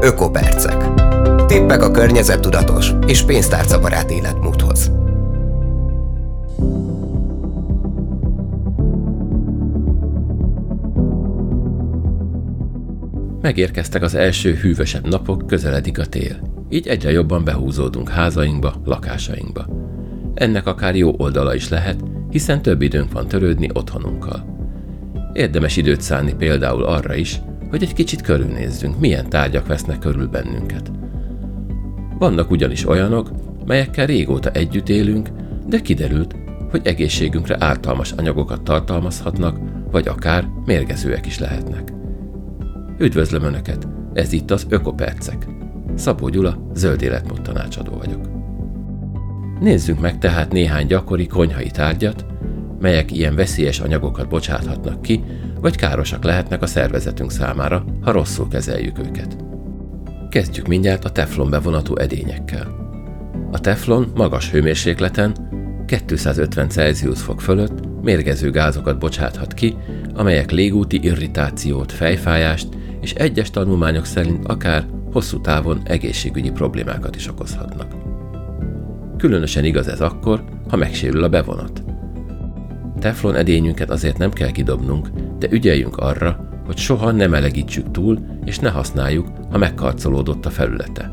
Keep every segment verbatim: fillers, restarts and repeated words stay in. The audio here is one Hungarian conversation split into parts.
Ökopercek. Tippek a környezettudatos és pénztárcabarát életmódhoz. Megérkeztek az első hűvösebb napok, közeledik a tél. Így egyre jobban behúzódunk házainkba, lakásainkba. Ennek akár jó oldala is lehet, hiszen több időnk van törődni otthonunkkal. Érdemes időt szánni például arra is, hogy egy kicsit körülnézzünk, milyen tárgyak vesznek körül bennünket. Vannak ugyanis olyanok, melyekkel régóta együtt élünk, de kiderült, hogy egészségünkre ártalmas anyagokat tartalmazhatnak, vagy akár mérgezőek is lehetnek. Üdvözlöm Önöket! Ez itt az Ökopercek. Szabó Gyula, zöld életmód tanácsadó vagyok. Nézzünk meg tehát néhány gyakori konyhai tárgyat, melyek ilyen veszélyes anyagokat bocsáthatnak ki, vagy károsak lehetnek a szervezetünk számára, ha rosszul kezeljük őket. Kezdjük mindjárt a teflon bevonatú edényekkel. A teflon magas hőmérsékleten, kétszázötven Celsius fok fölött mérgező gázokat bocsáthat ki, amelyek légúti irritációt, fejfájást és egyes tanulmányok szerint akár hosszú távon egészségügyi problémákat is okozhatnak. Különösen igaz ez akkor, ha megsérül a bevonat. Teflon edényünket azért nem kell kidobnunk, de ügyeljünk arra, hogy soha ne melegítsük túl, és ne használjuk, ha megkarcolódott a felülete.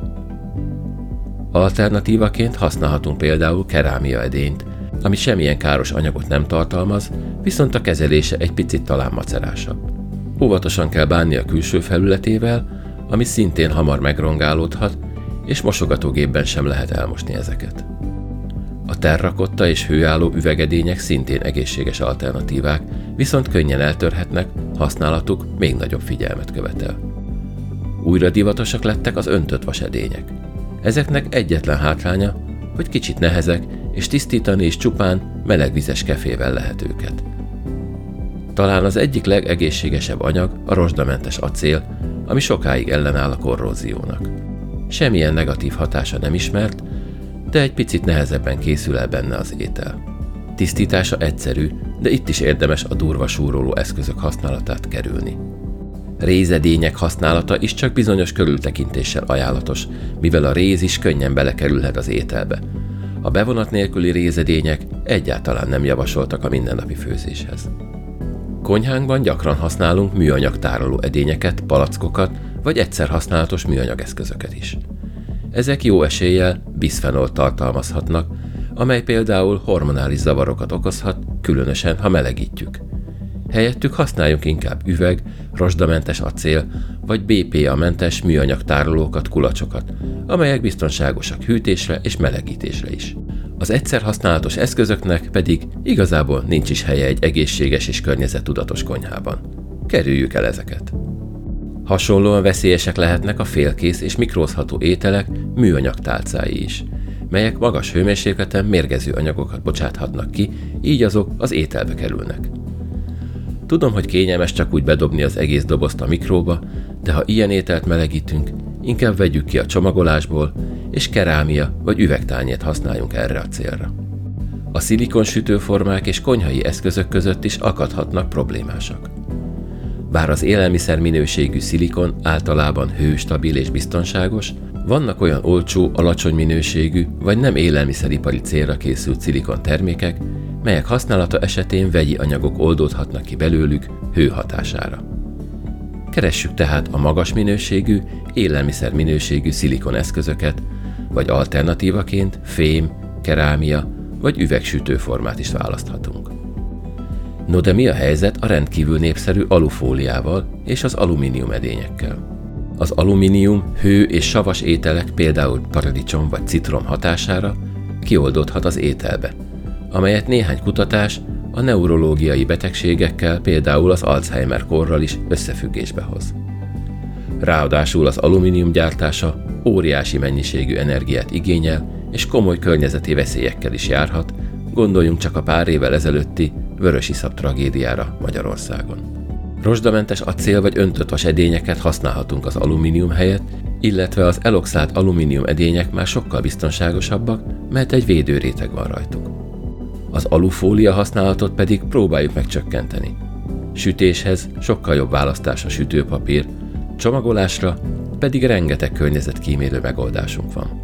Alternatívaként használhatunk például kerámia edényt, ami semmilyen káros anyagot nem tartalmaz, viszont a kezelése egy picit talán macerásabb. Óvatosan kell bánni a külső felületével, ami szintén hamar megrongálódhat, és mosogatógépben sem lehet elmosni ezeket. A terrakotta és hőálló üvegedények szintén egészséges alternatívák, viszont könnyen eltörhetnek, használatuk még nagyobb figyelmet követel. Újra divatosak lettek az öntött vasedények. Ezeknek egyetlen hátránya, hogy kicsit nehezek, és tisztítani is csupán melegvizes kefével lehet őket. Talán az egyik legegészségesebb anyag a rozsdamentes acél, ami sokáig ellenáll a korróziónak. Semmilyen negatív hatása nem ismert, de egy picit nehezebben készül el benne az étel. Tisztítása egyszerű, de itt is érdemes a durva súroló eszközök használatát kerülni. Rézedények használata is csak bizonyos körültekintéssel ajánlatos, mivel a réz is könnyen belekerülhet az ételbe. A bevonat nélküli rézedények egyáltalán nem javasoltak a mindennapi főzéshez. Konyhánkban gyakran használunk műanyag tároló edényeket, palackokat, vagy egyszer használatos műanyag eszközöket is. Ezek jó eséllyel biszfenolt tartalmazhatnak, amely például hormonális zavarokat okozhat, különösen ha melegítjük. Helyettük használjunk inkább üveg, rozsdamentes acél vagy bé pé á-mentes műanyag tárolókat, kulacsokat, amelyek biztonságosak hűtésre és melegítésre is. Az egyszer használatos eszközöknek pedig igazából nincs is helye egy egészséges és környezettudatos konyhában. Kerüljük el ezeket. Hasonlóan veszélyesek lehetnek a félkész és mikrózható ételek műanyag tálcái is, melyek magas hőmérsékleten mérgező anyagokat bocsáthatnak ki, így azok az ételbe kerülnek. Tudom, hogy kényelmes csak úgy bedobni az egész dobozt a mikróba, de ha ilyen ételt melegítünk, inkább vegyük ki a csomagolásból, és kerámia vagy üvegtányért használjunk erre a célra. A szilikon sütőformák és konyhai eszközök között is akadhatnak problémásak. Bár az élelmiszer minőségű szilikon általában hőstabil és biztonságos, vannak olyan olcsó, alacsony minőségű vagy nem élelmiszeripari célra készült szilikon termékek, melyek használata esetén vegyi anyagok oldódhatnak ki belőlük hő hatására. Keressük tehát a magas minőségű, élelmiszer minőségű szilikon eszközöket, vagy alternatívaként fém, kerámia vagy üvegsütőformát is választhatunk. No de mi a helyzet a rendkívül népszerű alufóliával és az alumínium edényekkel? Az alumínium hő és savas ételek, például paradicsom vagy citrom hatására kioldódhat az ételbe, amelyet néhány kutatás a neurológiai betegségekkel, például az Alzheimer-korral is összefüggésbe hoz. Ráadásul az alumínium gyártása óriási mennyiségű energiát igényel, és komoly környezeti veszélyekkel is járhat, gondoljunk csak a pár évvel ezelőtti vörösiszap tragédiára Magyarországon. Rozsdamentes acél vagy öntött vas edényeket használhatunk az alumínium helyett, illetve az eloxált alumínium edények már sokkal biztonságosabbak, mert egy védőréteg van rajtuk. Az alufólia használatot pedig próbáljuk meg csökkenteni. Sütéshez sokkal jobb választás a sütőpapír, csomagolásra pedig rengeteg környezetkímélő megoldásunk van.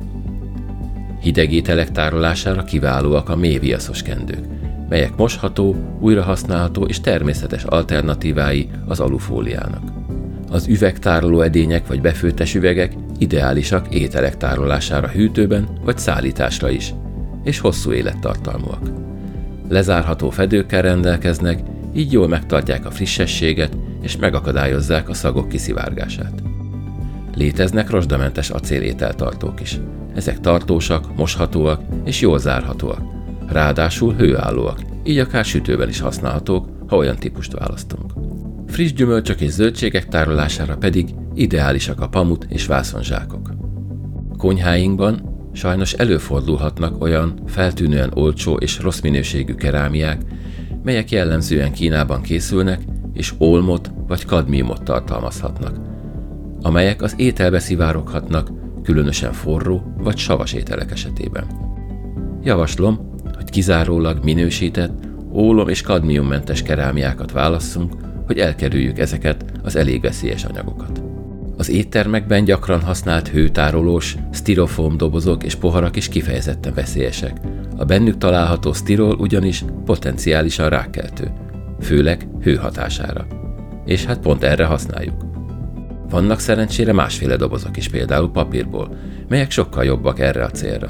Hideg ételek tárolására kiválóak a mélyviaszos kendők, melyek mosható, újrahasználható és természetes alternatívái az alufóliának. Az üvegtároló edények vagy befőttes üvegek ideálisak ételek tárolására hűtőben vagy szállításra is, és hosszú élettartalmúak. Lezárható fedőkkel rendelkeznek, így jól megtartják a frissességet és megakadályozzák a szagok kiszivárgását. Léteznek rozsdamentes acélételtartók is. Ezek tartósak, moshatóak és jól zárhatóak. Ráadásul hőállóak, így akár sütőben is használhatók, ha olyan típust választunk. Friss gyümölcsök és zöldségek tárolására pedig ideálisak a pamut és vászonzsákok. Konyháinkban sajnos előfordulhatnak olyan feltűnően olcsó és rossz minőségű kerámiák, melyek jellemzően Kínában készülnek és ólmot vagy kadmiumot tartalmazhatnak, amelyek az ételbe szivároghatnak, különösen forró vagy savas ételek esetében. Javaslom, hogy kizárólag minősített, ólom- és kadmiummentes kerámiákat válasszunk, hogy elkerüljük ezeket az elég veszélyes anyagokat. Az éttermekben gyakran használt hőtárolós, sztirofóm dobozok és poharak is kifejezetten veszélyesek. A bennük található sztirol ugyanis potenciálisan rákkeltő, főleg hő hatására. És hát pont erre használjuk. Vannak szerencsére másféle dobozok is, például papírból, melyek sokkal jobbak erre a célra.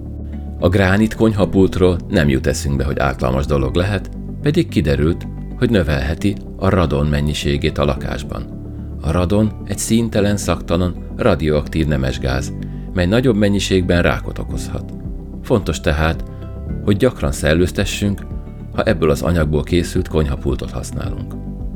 A gránit konyhapultról nem jut eszünkbe, hogy ártalmas dolog lehet, pedig kiderült, hogy növelheti a radon mennyiségét a lakásban. A radon egy színtelen, szaktalan, radioaktív nemesgáz, mely nagyobb mennyiségben rákot okozhat. Fontos tehát, hogy gyakran szellőztessünk, ha ebből az anyagból készült konyhapultot használunk.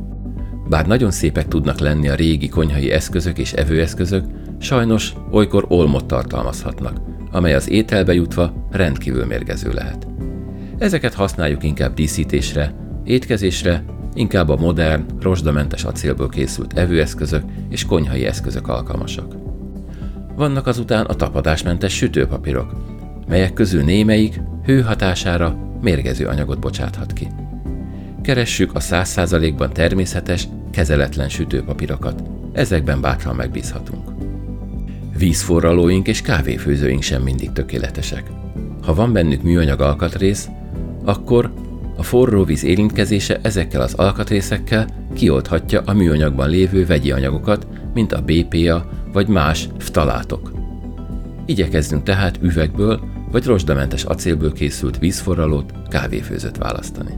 Bár nagyon szépek tudnak lenni a régi konyhai eszközök és evőeszközök, sajnos olykor ólmot tartalmazhatnak, amely az ételbe jutva rendkívül mérgező lehet. Ezeket használjuk inkább díszítésre, étkezésre, inkább a modern, rozsdamentes acélból készült evőeszközök és konyhai eszközök alkalmasak. Vannak azután a tapadásmentes sütőpapírok, melyek közül némelyik hő hatására mérgező anyagot bocsáthat ki. Keressük a száz százalékban természetes, kezeletlen sütőpapírokat, ezekben bátran megbízhatunk. Vízforralóink és kávéfőzőink sem mindig tökéletesek. Ha van bennük műanyag alkatrész, akkor a forró víz érintkezése ezekkel az alkatrészekkel kioldhatja a műanyagban lévő vegyi anyagokat, mint a bé pé á vagy más ftalátok. Igyekezzünk tehát üvegből vagy rozsdamentes acélből készült vízforralót, kávéfőzőt választani.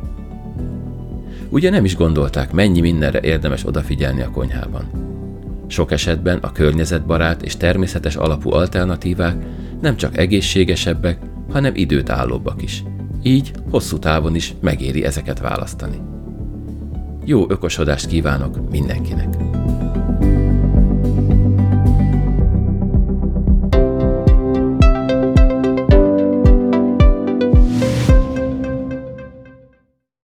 Ugye nem is gondolták, mennyi mindenre érdemes odafigyelni a konyhában. Sok esetben a környezetbarát és természetes alapú alternatívák nem csak egészségesebbek, hanem időtállóbbak is. Így hosszú távon is megéri ezeket választani. Jó ökosodást kívánok mindenkinek!